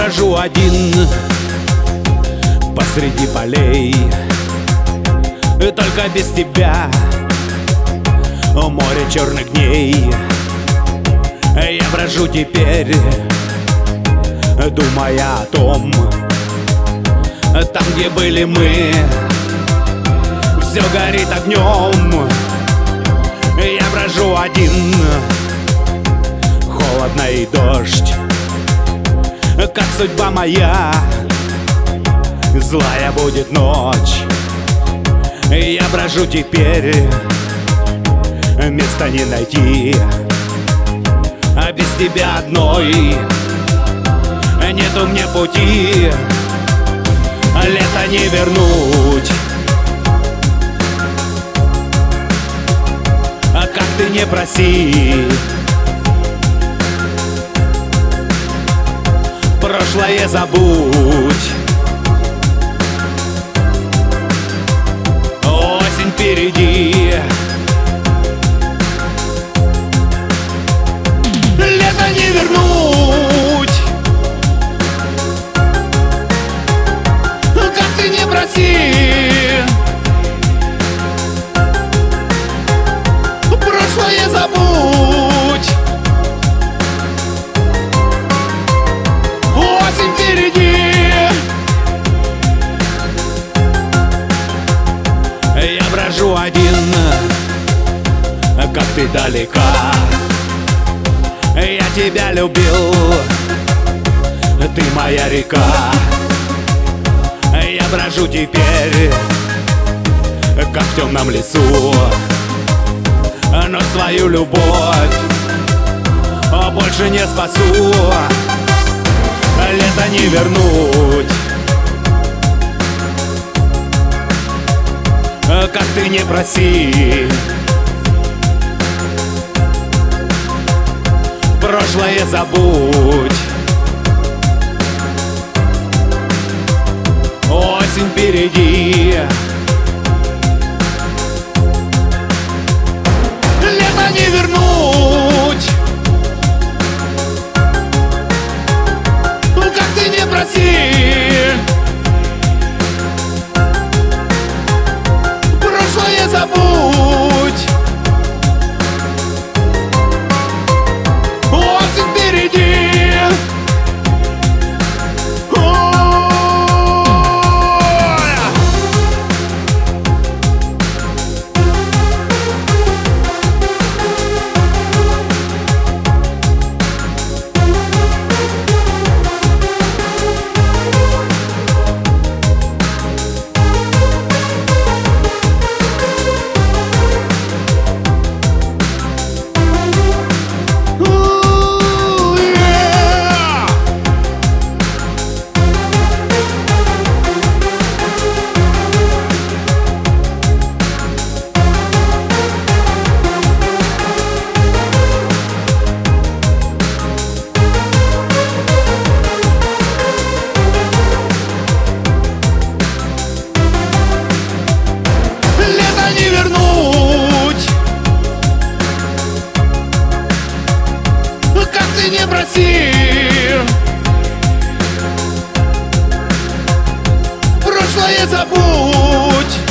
брожу один посреди полей, только без тебя море черных дней. Я брожу теперь, думая о том, там, где были мы, все горит огнем. Я брожу один, холодно и дождь, как судьба моя, злая будет ночь. Я брожу теперь, места не найти, а без тебя одной нету мне пути. Лето не вернуть, а как ты не проси, прошлое забудь. Осень впереди, лето не вернуть, как ты не проси, прошлое забудь. Осень впереди, я брожу один, как ты далека. Я тебя любил, ты моя река. Я брожу теперь, как в темном лесу, но свою любовь больше не спасу. Лето не вернуть, как ты не проси, прошлое забудь. Осень впереди, лето не вернуть, как ты не проси, прошлое забудь. Осень впереди. Не проси, прошлое забудь.